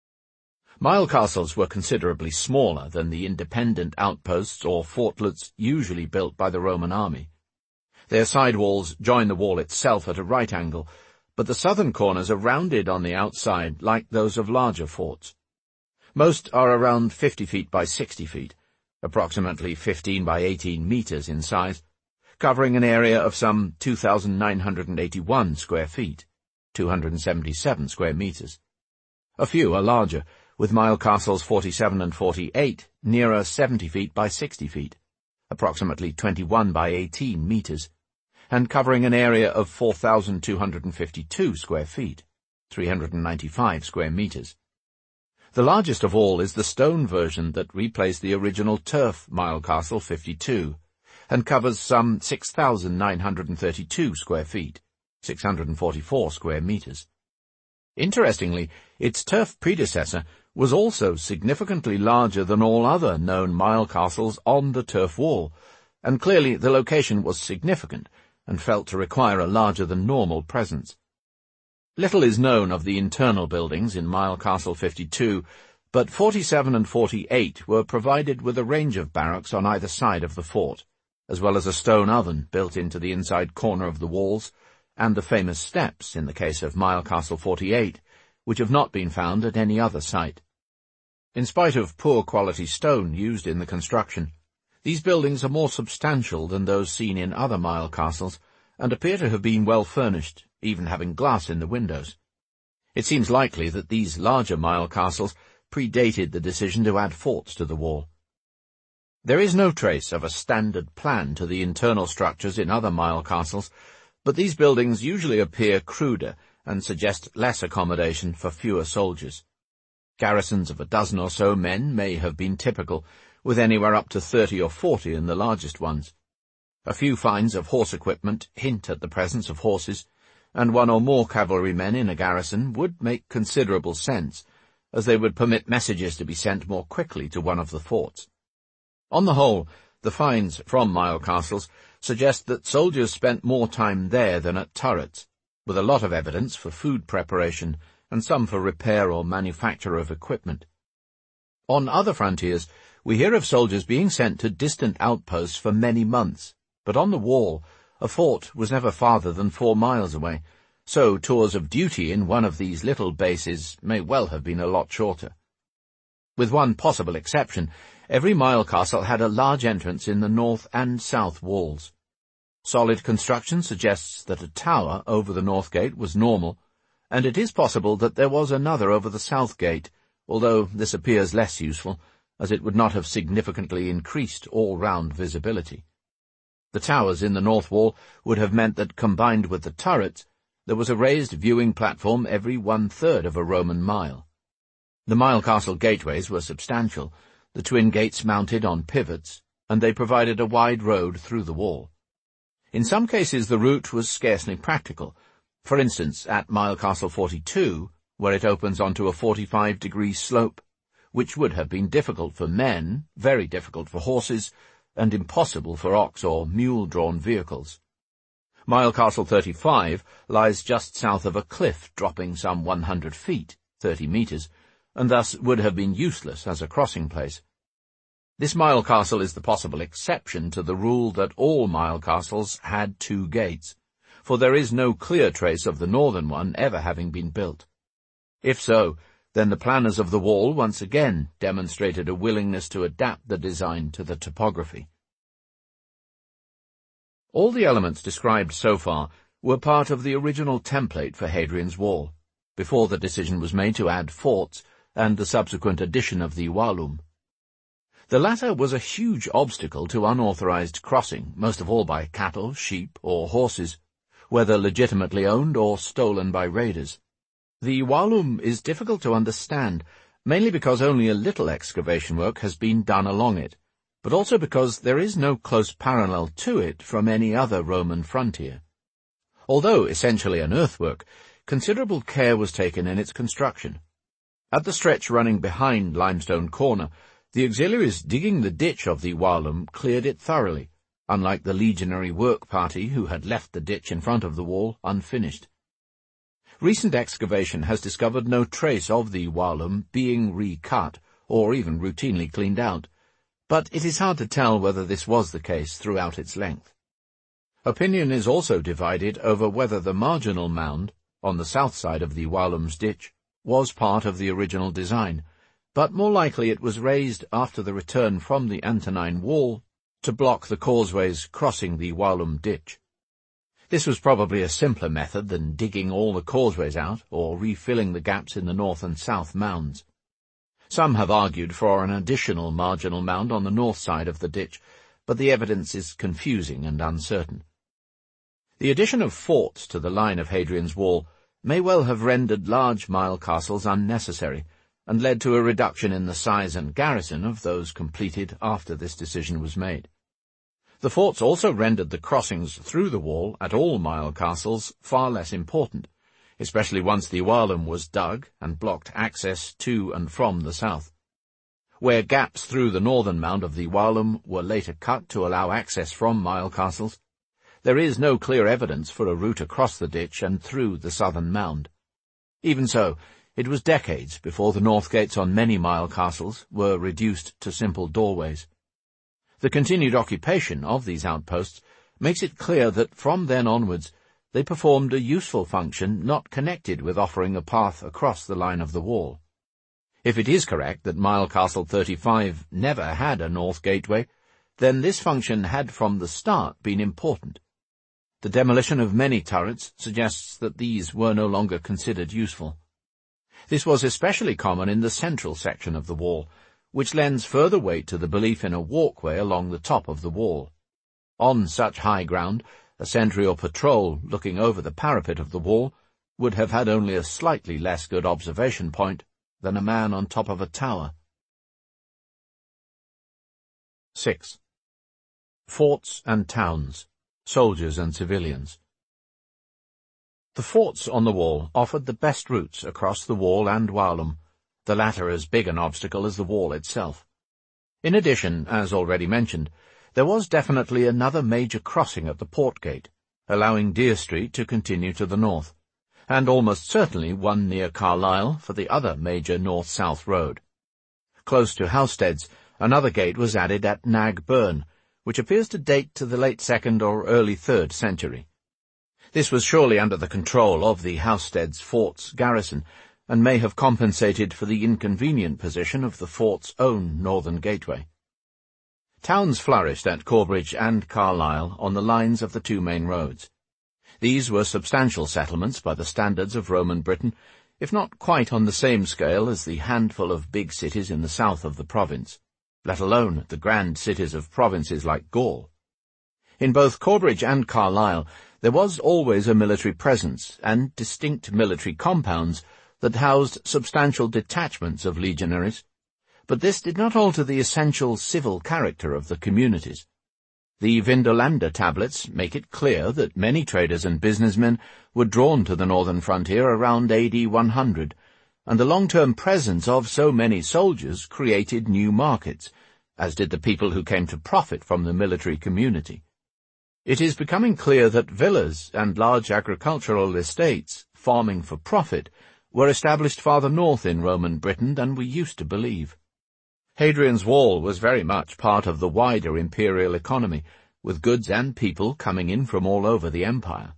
Speaker 1: Mile castles were considerably smaller than the independent outposts or fortlets usually built by the Roman army. Their side walls join the wall itself at a right angle, but the southern corners are rounded on the outside like those of larger forts. Most are around fifty feet by sixty feet, approximately fifteen by eighteen meters in size, covering an area of some two thousand nine hundred eighty-one square feet, two hundred seventy-seven square meters. A few are larger, with mile castles forty-seven and forty-eight nearer seventy feet by sixty feet, approximately twenty-one by eighteen meters, and covering an area of four thousand two hundred fifty-two square feet, three hundred ninety-five square meters. The largest of all is the stone version that replaced the original turf mile castle fifty-two, and covers some six thousand nine hundred thirty-two square feet, six hundred forty-four square meters. Interestingly, its turf predecessor was also significantly larger than all other known mile castles on the turf wall, and clearly the location was significant and felt to require a larger-than-normal presence. Little is known of the internal buildings in Mile Castle fifty-two, but forty-seven and forty-eight were provided with a range of barracks on either side of the fort, as well as a stone oven built into the inside corner of the walls, and the famous steps in the case of Mile Castle forty-eight, which have not been found at any other site. In spite of poor quality stone used in the construction, these buildings are more substantial than those seen in other mile castles, and appear to have been well furnished, even having glass in the windows. It seems likely that these larger mile castles predated the decision to add forts to the wall. There is no trace of a standard plan to the internal structures in other mile castles, but these buildings usually appear cruder and suggest less accommodation for fewer soldiers. Garrisons of a dozen or so men may have been typical, with anywhere up to thirty or forty in the largest ones. A few finds of horse equipment hint at the presence of horses, and one or more cavalrymen in a garrison would make considerable sense, as they would permit messages to be sent more quickly to one of the forts. On the whole, the finds from mile castles suggest that soldiers spent more time there than at turrets, with a lot of evidence for food preparation and some for repair or manufacture of equipment. On other frontiers, we hear of soldiers being sent to distant outposts for many months, but on the wall, a fort was never farther than four miles away, so tours of duty in one of these little bases may well have been a lot shorter. With one possible exception, every mile castle had a large entrance in the north and south walls. Solid construction suggests that a tower over the north gate was normal, and it is possible that there was another over the south gate, although this appears less useful, as it would not have significantly increased all-round visibility. The towers in the north wall would have meant that, combined with the turrets, there was a raised viewing platform every one-third of a Roman mile. The mile castle gateways were substantial, the twin gates mounted on pivots, and they provided a wide road through the wall. In some cases the route was scarcely practical. For instance, at Mile Castle forty-two, where it opens onto a forty-five degree slope, which would have been difficult for men, very difficult for horses, and impossible for ox or mule-drawn vehicles. Mile Castle thirty-five lies just south of a cliff dropping some one hundred feet, thirty metres, and thus would have been useless as a crossing place. This mile castle is the possible exception to the rule that all mile castles had two gates, for there is no clear trace of the northern one ever having been built. If so, then the planners of the wall once again demonstrated a willingness to adapt the design to the topography. All the elements described so far were part of the original template for Hadrian's Wall, before the decision was made to add forts and the subsequent addition of the Wallum. The latter was a huge obstacle to unauthorized crossing, most of all by cattle, sheep, or horses, whether legitimately owned or stolen by raiders. The Wallum is difficult to understand, mainly because only a little excavation work has been done along it, but also because there is no close parallel to it from any other Roman frontier. Although essentially an earthwork, considerable care was taken in its construction. At the stretch running behind Limestone Corner, the auxiliaries digging the ditch of the Wallum cleared it thoroughly, unlike the legionary work party who had left the ditch in front of the wall unfinished. Recent excavation has discovered no trace of the Wallum being recut or even routinely cleaned out, but it is hard to tell whether this was the case throughout its length. Opinion is also divided over whether the marginal mound, on the south side of the Wallum's ditch, was part of the original design, but more likely it was raised after the return from the Antonine Wall to block the causeways crossing the Wallum ditch. This was probably a simpler method than digging all the causeways out or refilling the gaps in the north and south mounds. Some have argued for an additional marginal mound on the north side of the ditch, but the evidence is confusing and uncertain. The addition of forts to the line of Hadrian's Wall may well have rendered large mile castles unnecessary, and led to a reduction in the size and garrison of those completed after this decision was made. The forts also rendered the crossings through the wall at all mile castles far less important, especially once the Wallum was dug and blocked access to and from the south. Where gaps through the northern mound of the Wallum were later cut to allow access from mile castles, there is no clear evidence for a route across the ditch and through the southern mound. Even so, it was decades before the north gates on many mile castles were reduced to simple doorways. The continued occupation of these outposts makes it clear that from then onwards they performed a useful function not connected with offering a path across the line of the wall. If it is correct that Mile Castle thirty-five never had a north gateway, then this function had from the start been important. The demolition of many turrets suggests that these were no longer considered useful. This was especially common in the central section of the wall, which lends further weight to the belief in a walkway along the top of the wall. On such high ground, a sentry or patrol looking over the parapet of the wall would have had only a slightly less good observation point than a man on top of a tower. six. Forts and towns, soldiers and civilians. The forts on the wall offered the best routes across the wall and Walum, the latter as big an obstacle as the wall itself. In addition, as already mentioned, there was definitely another major crossing at the port gate, allowing Deer Street to continue to the north, and almost certainly one near Carlisle for the other major north-south road. Close to Housesteads, another gate was added at Nag Burn, which appears to date to the late second or early third century. This was surely under the control of the Housesteads fort's garrison, and may have compensated for the inconvenient position of the fort's own northern gateway. Towns flourished at Corbridge and Carlisle on the lines of the two main roads. These were substantial settlements by the standards of Roman Britain, if not quite on the same scale as the handful of big cities in the south of the province, let alone the grand cities of provinces like Gaul. In both Corbridge and Carlisle there was always a military presence and distinct military compounds that housed substantial detachments of legionaries, but this did not alter the essential civil character of the communities. The Vindolanda tablets make it clear that many traders and businessmen were drawn to the northern frontier around A D one hundred, and the long-term presence of so many soldiers created new markets, as did the people who came to profit from the military community. It is becoming clear that villas and large agricultural estates, farming for profit, were established farther north in Roman Britain than we used to believe. Hadrian's Wall was very much part of the wider imperial economy, with goods and people coming in from all over the empire.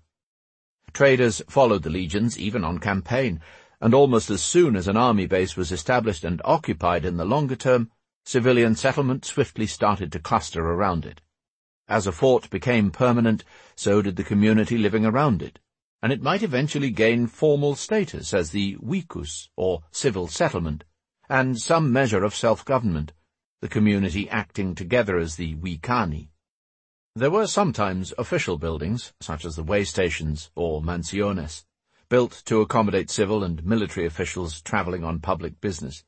Speaker 1: Traders followed the legions even on campaign, and almost as soon as an army base was established and occupied in the longer term, civilian settlement swiftly started to cluster around it. As a fort became permanent, so did the community living around it, and it might eventually gain formal status as the vicus, or civil settlement, and some measure of self-government, the community acting together as the vicani. There were sometimes official buildings, such as the way stations or mansiones, built to accommodate civil and military officials travelling on public business.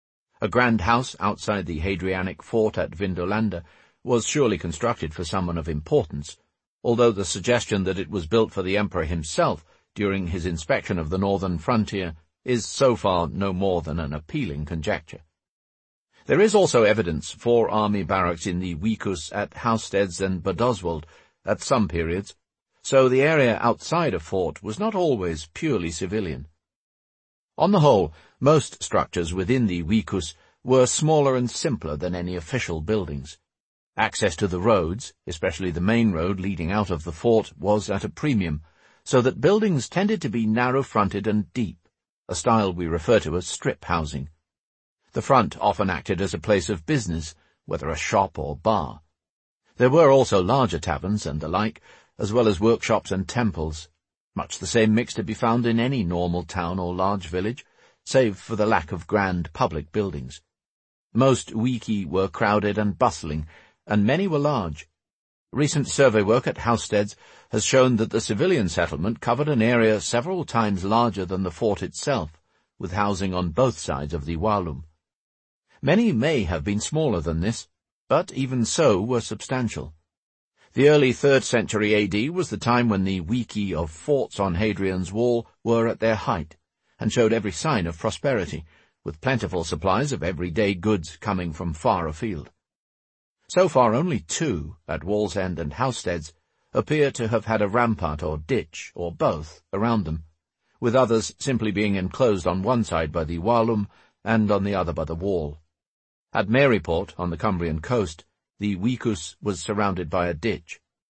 Speaker 1: A grand house outside the Hadrianic fort at Vindolanda was surely constructed for someone of importance, although the suggestion that it was built for the emperor himself during his inspection of the northern frontier is so far no more than an appealing conjecture. There is also evidence for army barracks in the vicus at Housesteads and Bardoswald at some periods, so the area outside a fort was not always purely civilian. On the whole, most structures within the vicus were smaller and simpler than any official buildings. Access to the roads, especially the main road leading out of the fort, was at a premium, so that buildings tended to be narrow-fronted and deep, a style we refer to as strip housing. The front often acted as a place of business, whether a shop or bar. There were also larger taverns and the like, as well as workshops and temples, much the same mix to be found in any normal town or large village, save for the lack of grand public buildings. Most vici were crowded and bustling, and many were large. Recent survey work at Housesteads has shown that the civilian settlement covered an area several times larger than the fort itself, with housing on both sides of the Walum. Many may have been smaller than this, but even so were substantial. The early third century A D was the time when the vici of forts on Hadrian's Wall were at their height, and showed every sign of prosperity, with plentiful supplies of everyday goods coming from far afield. So far only two, at Wallsend and Housesteads, appear to have had a rampart or ditch, or both, around them, with others simply being enclosed on one side by the Walum and on the other by the wall. At Maryport, on the Cumbrian coast, the vicus was surrounded by a ditch.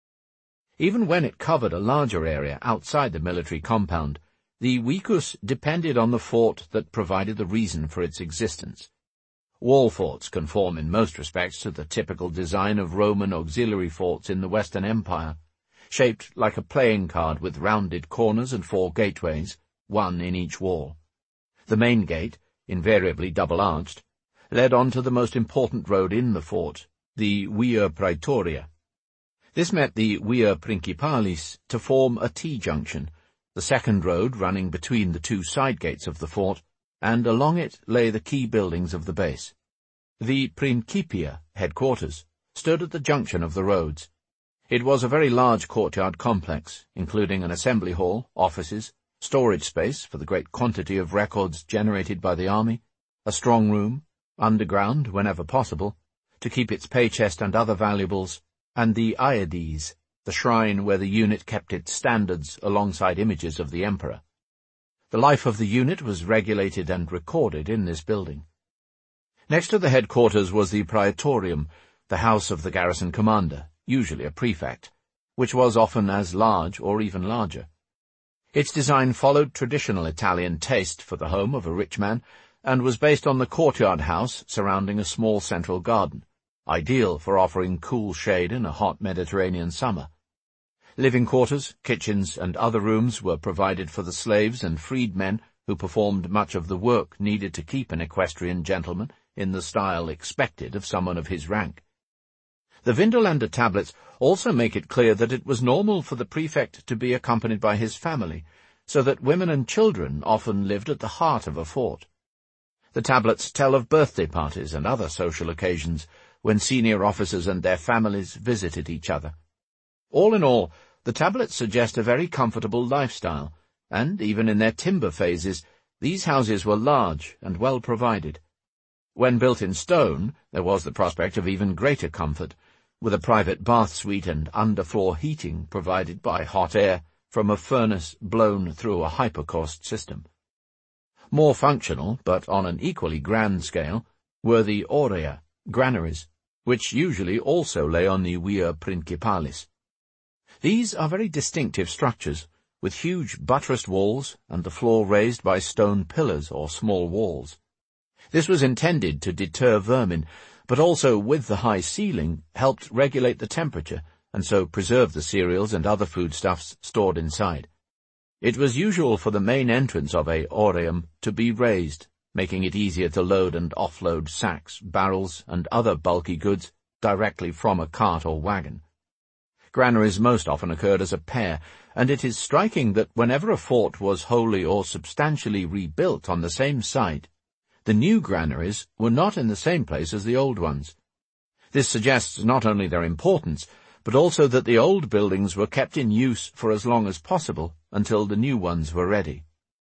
Speaker 1: Even when it covered a larger area outside the military compound, the vicus depended on the fort that provided the reason for its existence. Wall forts conform in most respects to the typical design of Roman auxiliary forts in the Western Empire, shaped like a playing card with rounded corners and four gateways, one in each wall. The main gate, invariably double-arched, led on to the most important road in the fort, the Via Praetoria. This met the Via Principalis to form a T-junction, the second road running between the two side gates of the fort, and along it lay the key buildings of the base. The Principia, headquarters, stood at the junction of the roads. It was a very large courtyard complex, including an assembly hall, offices, storage space for the great quantity of records generated by the army, a strong room, underground whenever possible, to keep its pay chest and other valuables, and the Aedes, the shrine where the unit kept its standards alongside images of the emperor. The life of the unit was regulated and recorded in this building. Next to the headquarters was the Praetorium, the house of the garrison commander, usually a prefect, which was often as large or even larger. Its design followed traditional Italian taste for the home of a rich man, and was based on the courtyard house surrounding a small central garden, ideal for offering cool shade in a hot Mediterranean summer. Living quarters, kitchens, and other rooms were provided for the slaves and freedmen who performed much of the work needed to keep an equestrian gentleman in the style expected of someone of his rank. The Vindolanda tablets also make it clear that it was normal for the prefect to be accompanied by his family, so that women and children often lived at the heart of a fort. The tablets tell of birthday parties and other social occasions when senior officers and their families visited each other. All in all, the tablets suggest a very comfortable lifestyle, and even in their timber phases, these houses were large and well provided. When built in stone, there was the prospect of even greater comfort, with a private bath suite and underfloor heating provided by hot air from a furnace blown through a hypercaust system. More functional, but on an equally grand scale, were the aurea, granaries, which usually also lay on the Via Principalis. These are very distinctive structures, with huge buttressed walls and the floor raised by stone pillars or small walls. This was intended to deter vermin, but also, with the high ceiling, helped regulate the temperature and so preserve the cereals and other foodstuffs stored inside. It was usual for the main entrance of a aureum to be raised, making it easier to load and offload sacks, barrels, and other bulky goods directly from a cart or wagon. Granaries most often occurred as a pair, and it is striking that whenever a fort was wholly or substantially rebuilt on the same site, the new granaries were not in the same place as the old ones. This suggests not only their importance, but also that the old buildings were kept in use for as long as possible until the new ones were ready.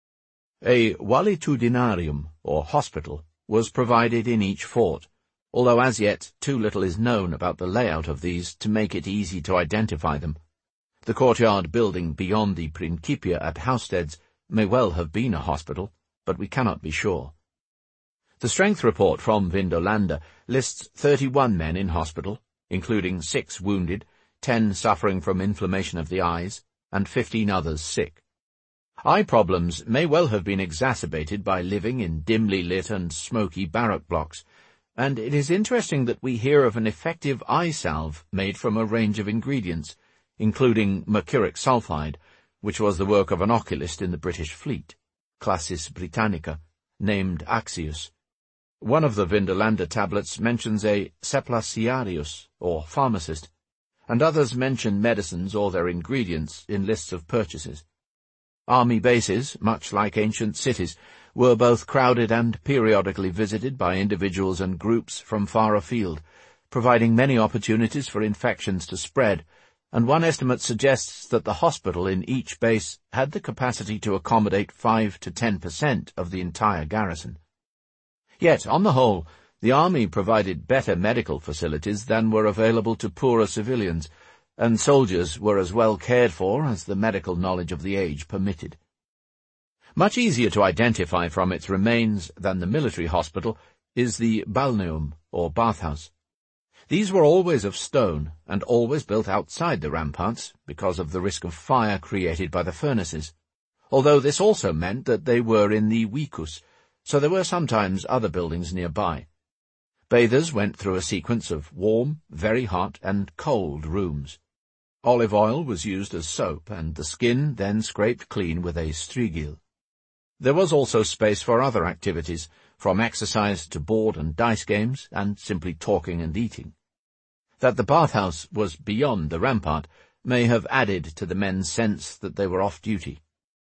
Speaker 1: A valitudinarium, or hospital, was provided in each fort, although as yet too little is known about the layout of these to make it easy to identify them. The courtyard building beyond the Principia at Housesteads may well have been a hospital, but we cannot be sure. The strength report from Vindolanda lists thirty-one men in hospital, including six wounded, ten suffering from inflammation of the eyes, and fifteen others sick. Eye problems may well have been exacerbated by living in dimly lit and smoky barrack blocks, and it is interesting that we hear of an effective eye salve made from a range of ingredients, including mercuric sulfide, which was the work of an oculist in the British fleet, Classis Britannica, named Axius. One of the Vindolanda tablets mentions a seplaciarius, or pharmacist, and others mention medicines or their ingredients in lists of purchases. Army bases, much like ancient cities, were both crowded and periodically visited by individuals and groups from far afield, providing many opportunities for infections to spread, and one estimate suggests that the hospital in each base had the capacity to accommodate five to ten percent of the entire garrison. Yet, on the whole, the army provided better medical facilities than were available to poorer civilians, and soldiers were as well cared for as the medical knowledge of the age permitted. Much easier to identify from its remains than the military hospital is the balneum, or bathhouse. These were always of stone, and always built outside the ramparts, because of the risk of fire created by the furnaces, although this also meant that they were in the vicus, so there were sometimes other buildings nearby. Bathers went through a sequence of warm, very hot, and cold rooms. Olive oil was used as soap, and the skin then scraped clean with a strigil. There was also space for other activities, from exercise to board and dice games, and simply talking and eating. That the bathhouse was beyond the rampart may have added to the men's sense that they were off duty.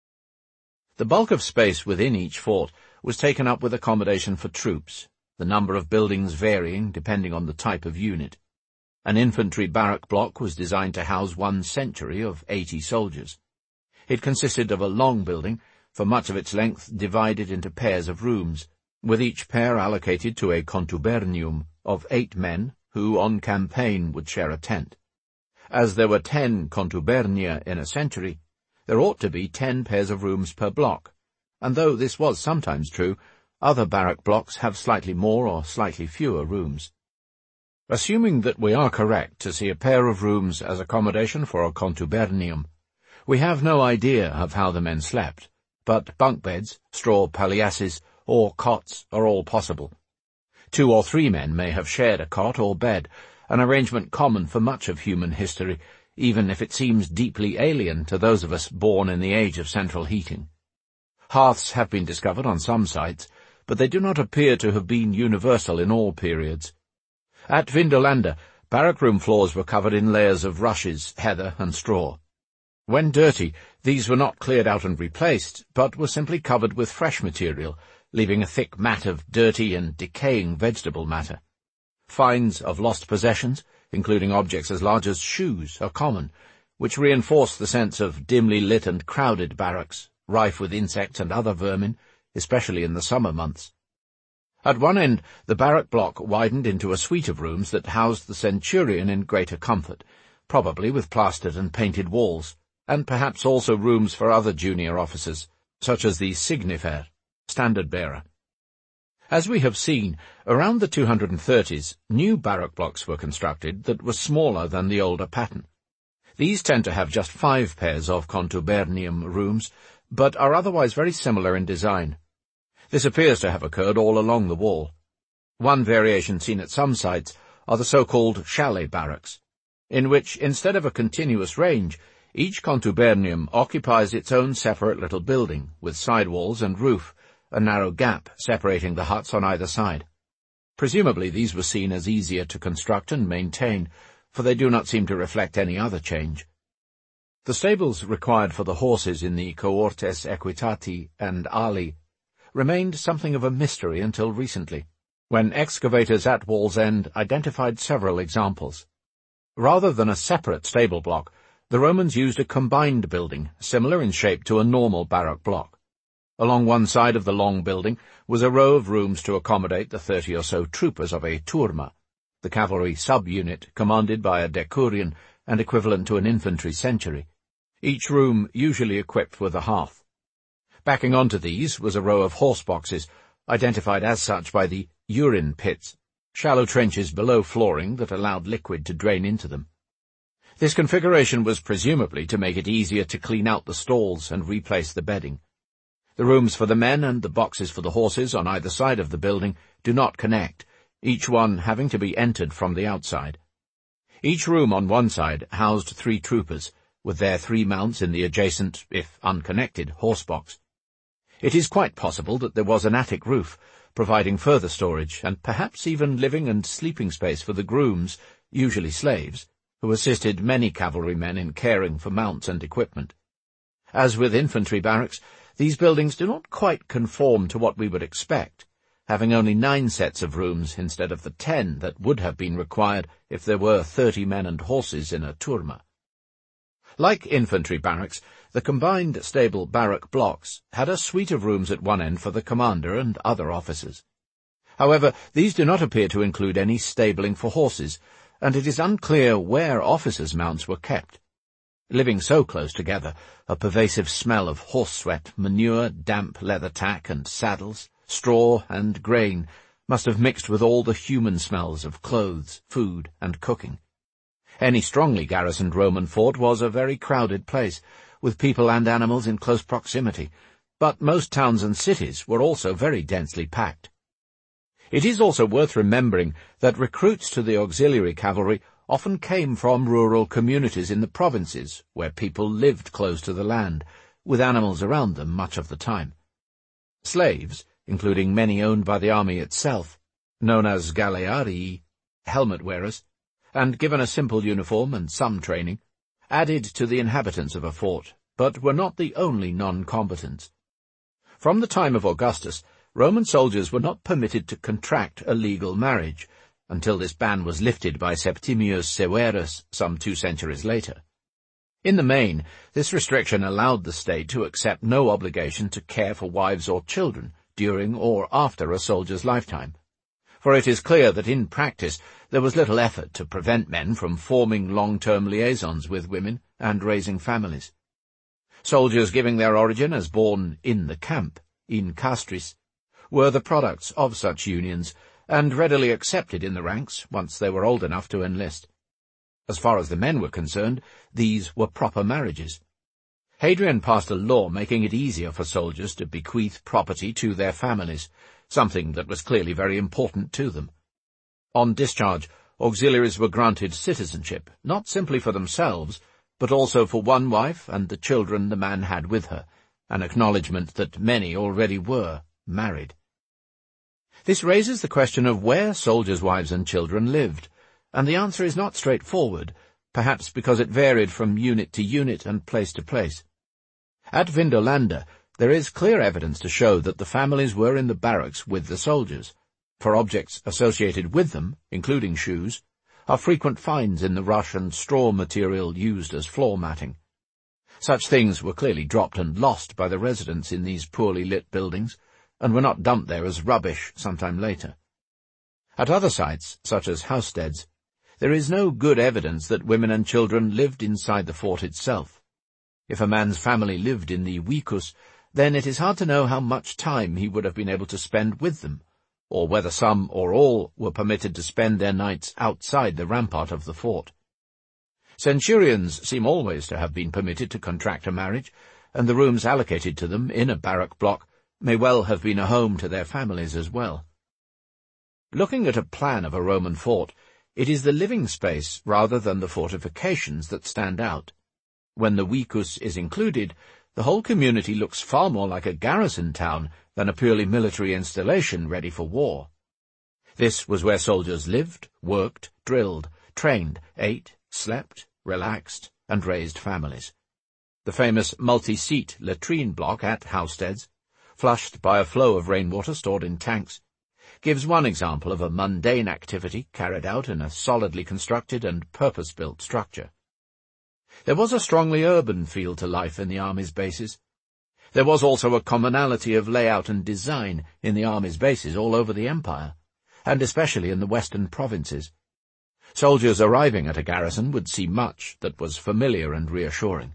Speaker 1: The bulk of space within each fort was taken up with accommodation for troops, the number of buildings varying depending on the type of unit. An infantry barrack block was designed to house one century of eighty soldiers. It consisted of a long building, for much of its length divided into pairs of rooms, with each pair allocated to a contubernium of eight men who on campaign would share a tent. As there were ten contubernia in a century, there ought to be ten pairs of rooms per block, and though this was sometimes true, other barrack blocks have slightly more or slightly fewer rooms. Assuming that we are correct to see a pair of rooms as accommodation for a contubernium, we have no idea of how the men slept, but bunk beds, straw palliasses, or cots are all possible. Two or three men may have shared a cot or bed, an arrangement common for much of human history, even if it seems deeply alien to those of us born in the age of central heating. Hearths have been discovered on some sites, but they do not appear to have been universal in all periods. At Vindolanda, barrack room floors were covered in layers of rushes, heather, and straw. When dirty, these were not cleared out and replaced, but were simply covered with fresh material, leaving a thick mat of dirty and decaying vegetable matter. Finds of lost possessions, including objects as large as shoes, are common, which reinforce the sense of dimly lit and crowded barracks, rife with insects and other vermin, especially in the summer months. At one end, the barrack block widened into a suite of rooms that housed the centurion in greater comfort, probably with plastered and painted walls, and perhaps also rooms for other junior officers, such as the signifer, standard-bearer. As we have seen, around the two hundred thirties, new barrack blocks were constructed that were smaller than the older pattern. These tend to have just five pairs of contubernium rooms, but are otherwise very similar in design. This appears to have occurred all along the wall. One variation seen at some sites are the so-called chalet barracks, in which, instead of a continuous range, each contubernium occupies its own separate little building, with side walls and roof, a narrow gap separating the huts on either side. Presumably these were seen as easier to construct and maintain, for they do not seem to reflect any other change. The stables required for the horses in the cohortes equitati and ali remained something of a mystery until recently, when excavators at Wallsend identified several examples. Rather than a separate stable block, the Romans used a combined building, similar in shape to a normal barrack block. Along one side of the long building was a row of rooms to accommodate the thirty or so troopers of a turma, the cavalry sub-unit commanded by a decurion and equivalent to an infantry century, each room usually equipped with a hearth. Backing onto these was a row of horse boxes, identified as such by the urine pits, shallow trenches below flooring that allowed liquid to drain into them. This configuration was presumably to make it easier to clean out the stalls and replace the bedding. The rooms for the men and the boxes for the horses on either side of the building do not connect, each one having to be entered from the outside. Each room on one side housed three troopers, with their three mounts in the adjacent, if unconnected, horse box. It is quite possible that there was an attic roof, providing further storage, and perhaps even living and sleeping space for the grooms, usually slaves, who assisted many cavalrymen in caring for mounts and equipment. As with infantry barracks, these buildings do not quite conform to what we would expect, having only nine sets of rooms instead of the ten that would have been required if there were thirty men and horses in a turma. Like infantry barracks, the combined stable barrack blocks had a suite of rooms at one end for the commander and other officers. However, these do not appear to include any stabling for horses, and it is unclear where officers' mounts were kept. Living so close together, a pervasive smell of horse sweat, manure, damp leather tack and saddles, straw and grain must have mixed with all the human smells of clothes, food, and cooking. Any strongly garrisoned Roman fort was a very crowded place, with people and animals in close proximity, but most towns and cities were also very densely packed. It is also worth remembering that recruits to the auxiliary cavalry often came from rural communities in the provinces, where people lived close to the land, with animals around them much of the time. Slaves, including many owned by the army itself, known as galearii, helmet-wearers, and given a simple uniform and some training, added to the inhabitants of a fort, but were not the only non-combatants. From the time of Augustus, Roman soldiers were not permitted to contract a legal marriage, until this ban was lifted by Septimius Severus some two centuries later. In the main, this restriction allowed the state to accept no obligation to care for wives or children during or after a soldier's lifetime, for it is clear that in practice there was little effort to prevent men from forming long-term liaisons with women and raising families. Soldiers giving their origin as born in the camp, in castris, were the products of such unions, and readily accepted in the ranks once they were old enough to enlist. As far as the men were concerned, these were proper marriages. Hadrian passed a law making it easier for soldiers to bequeath property to their families, something that was clearly very important to them. On discharge, auxiliaries were granted citizenship, not simply for themselves, but also for one wife and the children the man had with her, an acknowledgment that many already were married. This raises the question of where soldiers' wives and children lived, and the answer is not straightforward, perhaps because it varied from unit to unit and place to place. At Vindolanda, there is clear evidence to show that the families were in the barracks with the soldiers, for objects associated with them, including shoes, are frequent finds in the rush and straw material used as floor matting. Such things were clearly dropped and lost by the residents in these poorly lit buildings, and were not dumped there as rubbish sometime later. At other sites, such as housesteads, there is no good evidence that women and children lived inside the fort itself. If a man's family lived in the vicus, then it is hard to know how much time he would have been able to spend with them, or whether some or all were permitted to spend their nights outside the rampart of the fort. Centurions seem always to have been permitted to contract a marriage, and the rooms allocated to them in a barrack block may well have been a home to their families as well. Looking at a plan of a Roman fort, it is the living space rather than the fortifications that stand out. When the vicus is included, the whole community looks far more like a garrison town than a purely military installation ready for war. This was where soldiers lived, worked, drilled, trained, ate, slept, relaxed, and raised families. The famous multi-seat latrine block at Housesteads, flushed by a flow of rainwater stored in tanks, gives one example of a mundane activity carried out in a solidly constructed and purpose-built structure. There was a strongly urban feel to life in the army's bases. There was also a commonality of layout and design in the army's bases all over the empire, and especially in the western provinces. Soldiers arriving at a garrison would see much that was familiar and reassuring.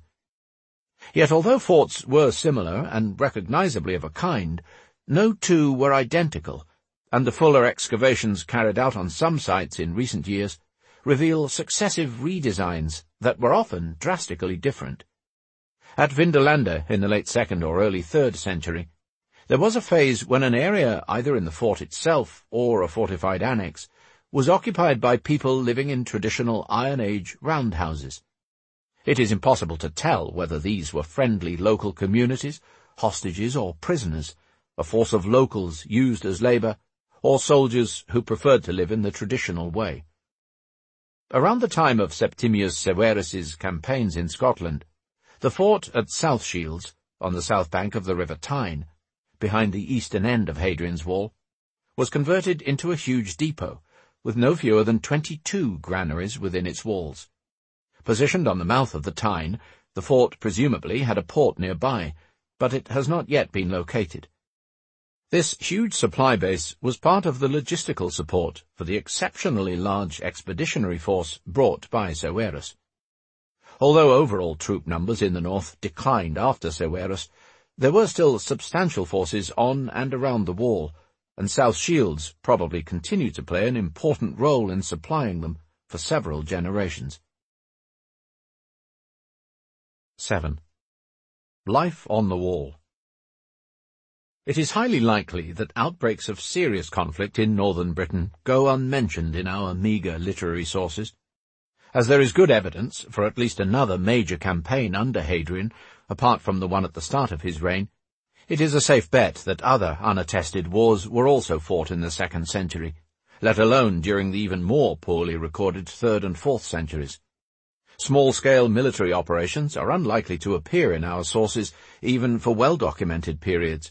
Speaker 1: Yet although forts were similar and recognizably of a kind, no two were identical, and the fuller excavations carried out on some sites in recent years reveal successive redesigns that were often drastically different. At Vindolanda in the late second or early third century, there was a phase when an area, either in the fort itself or a fortified annex, was occupied by people living in traditional Iron Age roundhouses. It is impossible to tell whether these were friendly local communities, hostages or prisoners, a force of locals used as labour, or soldiers who preferred to live in the traditional way. Around the time of Septimius Severus's campaigns in Scotland, the fort at South Shields, on the south bank of the River Tyne, behind the eastern end of Hadrian's Wall, was converted into a huge depot, with no fewer than twenty-two granaries within its walls. Positioned on the mouth of the Tyne, the fort presumably had a port nearby, but it has not yet been located. This huge supply base was part of the logistical support for the exceptionally large expeditionary force brought by Severus. Although overall troop numbers in the north declined after Severus, there were still substantial forces on and around the wall, and South Shields probably continued to play an important role in supplying them for several generations. seven. Life on the Wall. It is highly likely that outbreaks of serious conflict in northern Britain go unmentioned in our meagre literary sources. As there is good evidence for at least another major campaign under Hadrian, apart from the one at the start of his reign, it is a safe bet that other unattested wars were also fought in the second century, let alone during the even more poorly recorded third and fourth centuries. Small-scale military operations are unlikely to appear in our sources even for well-documented periods,